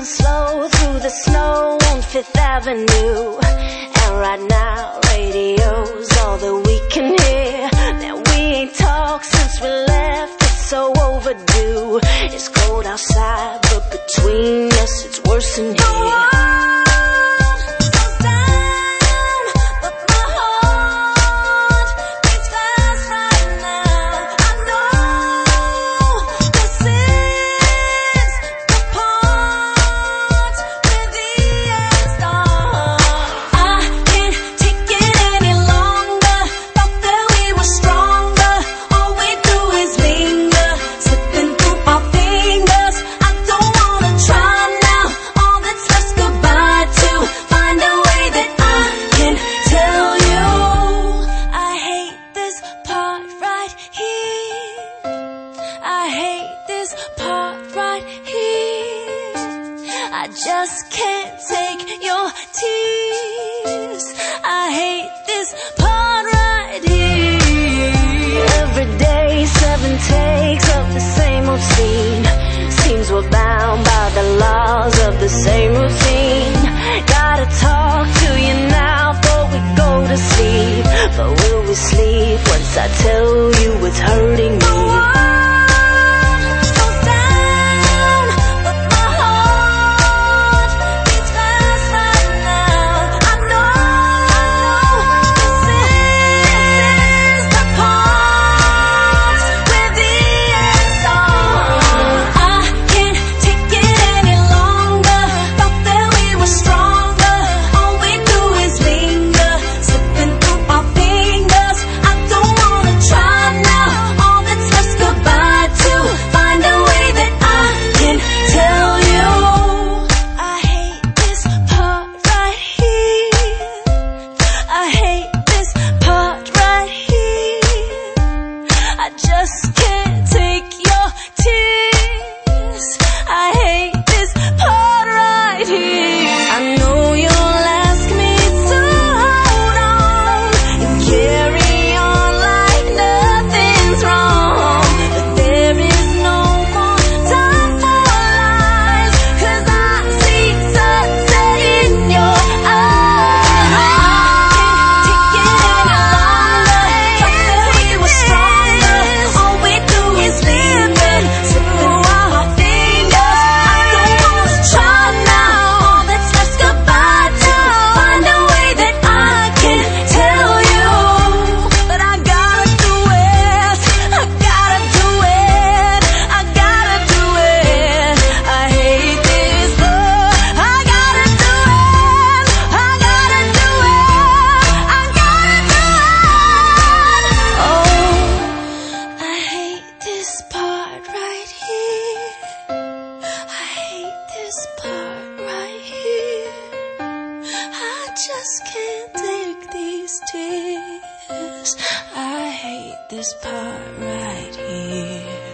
dancing slow through the snow on Fifth Avenue. And right now, radio's all that we can hear. Now we ain't talked since we left, it's so overdue. It's cold outside, but between us it's worse in here. I just can't take your tears. I hate this part right here. Every day, 7 takes of the same old scene. Seems we're bound by the laws of the same routine. Gotta talk to you now before we go to sleep. But will we sleep once I tell you it's hurting me? Just can't take your tears. I hate this part right here. I know you'll ask me to hold on and carry on like nothing's wrong, but there is no more time for lies, 'cause I see sunset in your eyes. I can't take it any longer. Thought that we were stronger. All we do is living, slipping through our fingers. I don't wanna try now. All that's left's goodbye to find a way that I can tell you, but I gotta do it. I gotta do it. I gotta do it. I hate this, but I gotta do it. I gotta do it. I gotta do it. Oh, I hate this part right here. I hate this part right here. I just can't take these tears. I hate this part right here.